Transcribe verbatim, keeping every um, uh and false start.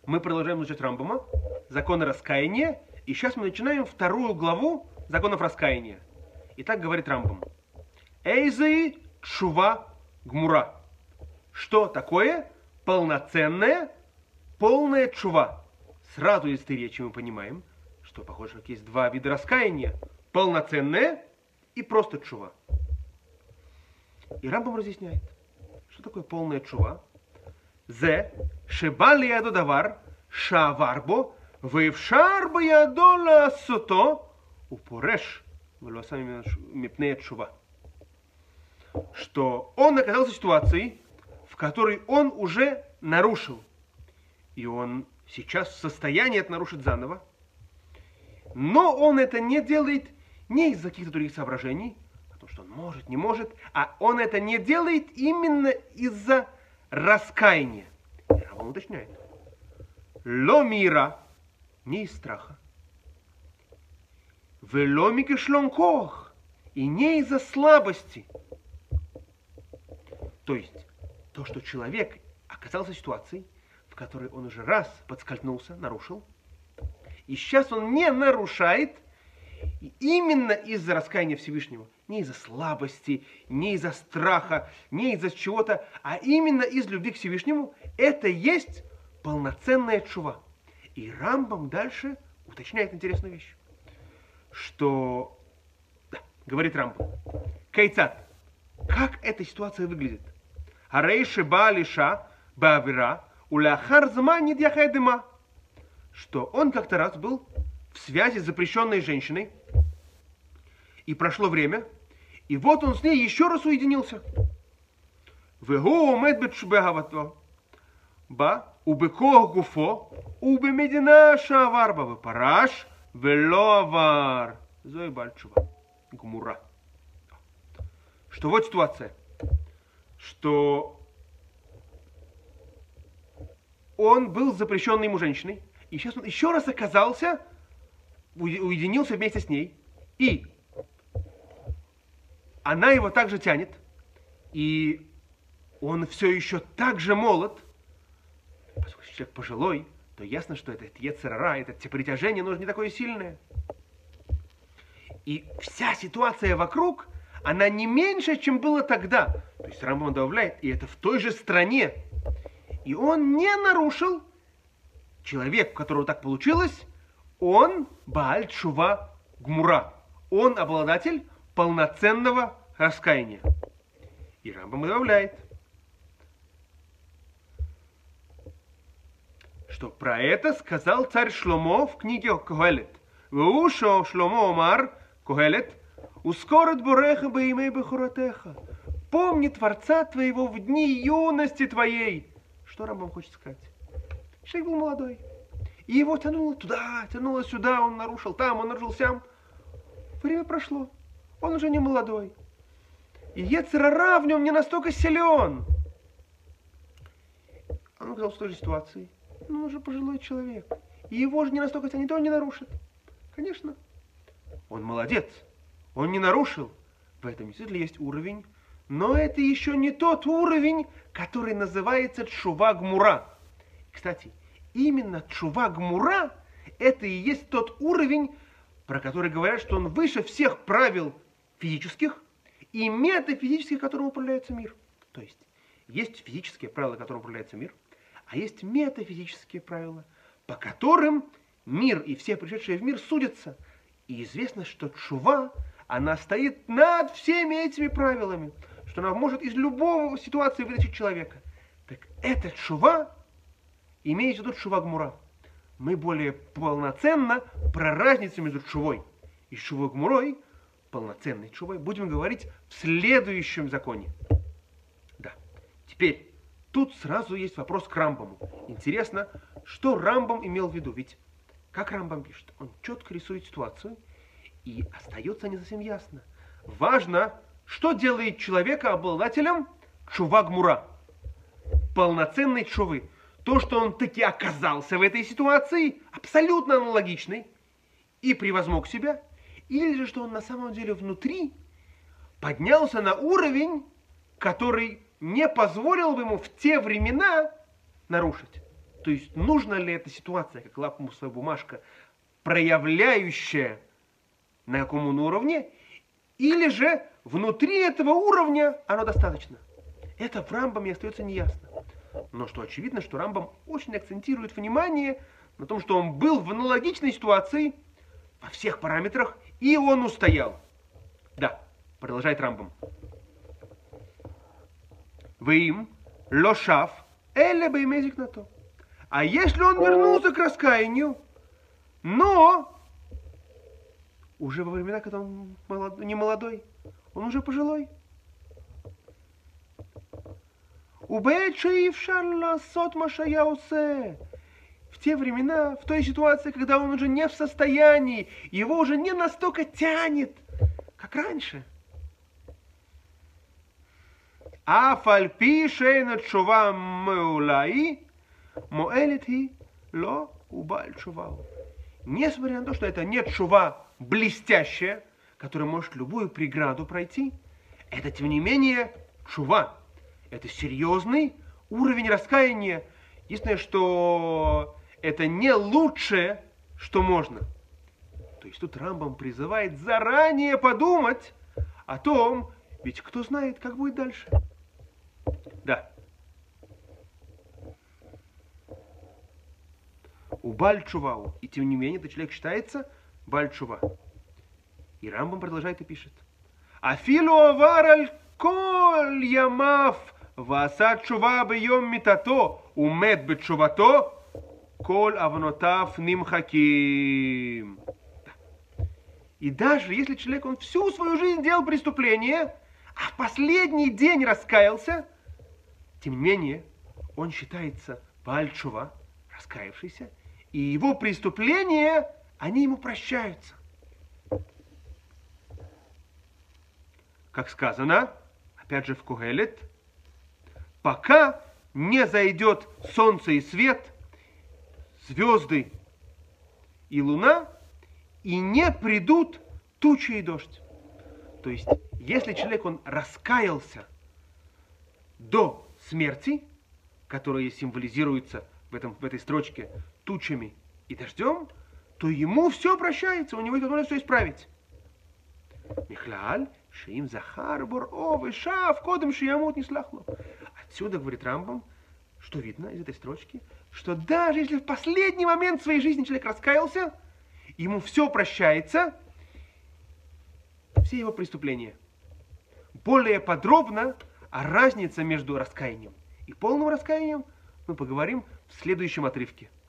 Мы продолжаем изучать Рамбама, законы раскаяния, и сейчас мы начинаем вторую главу законов раскаяния. И так говорит Рамбам. Эйзы чува гмура. Что такое полноценная, полная чува? Сразу из этой речи мы понимаем, что, похоже, как есть два вида раскаяния. Полноценная и просто чува. И Рамбам разъясняет, что такое полная чува. Зе шебали ядо давар шаварбо вевшар ядо ласото упореш волосами мипнея чува. Что он оказался в ситуации, в которой он уже нарушил. И он сейчас в состоянии это нарушить заново. Но он это не делает не из-за каких-то других соображений, потому что он может, не может, а он это не делает именно из-за раскаяния. И Рамбам уточняет. Ло мира, не из страха. Вело микешлонкох, и не из-за слабости. То есть, то, что человек оказался в ситуации, в которой он уже раз подскользнулся, нарушил, и сейчас он не нарушает, и именно из-за раскаяния Всевышнего, не из-за слабости, не из-за страха, не из-за чего-то, а именно из любви к Всевышнему, это есть полноценная чува. И Рамбам дальше уточняет интересную вещь, что, да, говорит Рамбам, кайцат, как эта ситуация выглядит? Арейши баалиша баавира уляхар зманит яхайдыма, что он как-то раз был в связи с запрещенной женщиной, и прошло время, и вот он с ней еще раз уединился. Вегу умед бетшбегавато ба убекох гуфо убемедина шаварба вепараш веловар зой бальчува гмура. Что вот ситуация, что он был запрещенной ему женщиной, и сейчас он еще раз оказался, уединился вместе с ней, и она его также тянет, и он все еще так же молод, поскольку человек пожилой, то ясно, что этот йецер ара, это притяжение, оно же не такое сильное. И вся ситуация вокруг, она не меньше, чем было тогда. То есть Рамбам добавляет, и это в той же стране. И он не нарушил. Человек, у которого так получилось, он Бааль Чува Гмура. Он обладатель полноценного раскаяния. И Рамбам добавляет, что про это сказал царь Шломо в книге Когелет. Веушо Шломо Омар Когелет ускорит буреха беймей бехуратеха. Помни Творца твоего в дни юности твоей. Что Рамбам хочет сказать? Человек был молодой. И его тянуло туда, тянуло сюда, он нарушил там, он нарушил сям. Время прошло. Он уже не молодой. И йецер ара в нем не настолько силен. Он оказался в той же ситуации. Но он уже пожилой человек. И его же не настолько тянет, он не нарушит. Конечно. Он молодец. Он не нарушил. В этом действительно есть уровень. Но это еще не тот уровень, который называется тшува гмура. Кстати, именно тшува гмура это и есть тот уровень, про который говорят, что он выше всех правил физических и метафизических, которым управляется мир. То есть, есть физические правила, которым управляется мир, а есть метафизические правила, по которым мир и все пришедшие в мир судятся. И известно, что тшува, она стоит над всеми этими правилами, что она может из любой ситуации вытащить человека. Так эта тшува, имеется в виду тшува гмура. Мы более полноценно про разницу между тшувой и тшувой гмурой, полноценной тшувой, будем говорить в следующем законе. Да. Теперь, тут сразу есть вопрос к Рамбаму. Интересно, что Рамбам имел в виду? Ведь, как Рамбам пишет, он четко рисует ситуацию, и остается не совсем ясно. Важно, что делает человека обладателем тшува гмура, полноценной тшувы. То, что он таки оказался в этой ситуации, абсолютно аналогичной, и превозмог себя, или же, что он на самом деле внутри поднялся на уровень, который не позволил бы ему в те времена нарушить. То есть нужна ли эта ситуация, как лакмусовая бумажка, проявляющая на каком уровне, или же внутри этого уровня оно достаточно. Это в Рамбаме остается неясно. Но что очевидно, что Рамбам очень акцентирует внимание на том, что он был в аналогичной ситуации во всех параметрах, и он устоял. Да, продолжает Рамбам. Вим лошав эле беймезик на то. А если он вернулся к раскаянию, но уже во времена, когда он молод... не молодой, он уже пожилой. В те времена, в той ситуации, когда он уже не в состоянии, его уже не настолько тянет, как раньше. Афальпи шейна чува меулаи моэлити ло убаль чувау. Несмотря на то, что это не чува блестящая, которая может любую преграду пройти, это, тем не менее, чува. Это серьезный уровень раскаяния. Единственное, что это не лучшее, что можно. То есть тут Рамбам призывает заранее подумать о том, ведь кто знает, как будет дальше. Да. У Баль-Чувау. И тем не менее, этот человек считается Баль-Чува. И Рамбам продолжает и пишет. Афилу авараль коль ямав ועשה תשובה ביום מיתתו ומת בתשובתו, כל עוונותיו נמחקים. И даже если человек, он всю свою жизнь делал преступление, а в последний день раскаялся, тем не менее, он считается Бааль Тшува, раскаявшийся, и его преступления, они ему прощаются. Как сказано, опять же в Когелет, пока не зайдет солнце и свет, звезды и луна, и не придут тучи и дождь. То есть, если человек, он раскаялся до смерти, которая символизируется в, этом, в этой строчке тучами и дождем, то ему все прощается, у него есть возможность все исправить. Михляль, шеим захар бор ов и шав, кодом шиямут не слахло. Отсюда, говорит Рамбам, что видно из этой строчки, что даже если в последний момент своей жизни человек раскаялся, ему все прощается, все его преступления. Более подробно о разнице между раскаянием и полным раскаянием мы поговорим в следующем отрывке.